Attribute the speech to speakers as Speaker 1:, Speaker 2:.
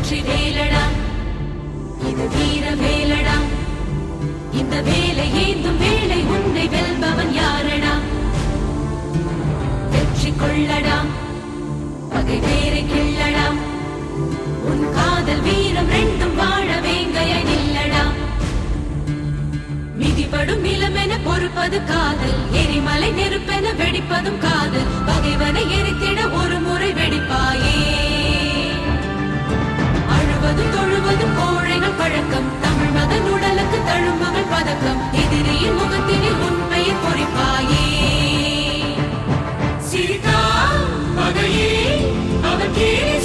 Speaker 1: வெற்றி வேலடா இது வீர வேலடா இந்த வேலை ஏந்தும் வேலை உன்னை வெல்பவன் யாரடா வெற்றி கொள்ளடா பகை வேரை கிள்ளடா உன் காதல் வீரம் ரெண்டும் வாழ வேங்கைய நில்லடா மிதிபடும் இளமென பொறுப்பது காதல் எரிமலை நெருப்பென வெடிப்பதும் காதல் பகைவனை எரித்திட ஒரு முறை வெடிப்பாயே அழுவதும் தொழுவதும் கோழைகள் பழக்கம் தமிழ் மகன் உடலுக்கு தழும்புகள் பதக்கம் எதிரியின் முகத்தினில் உண்மையை பொறிப்பாயே சிரித்தா பகையே அவன் கேலி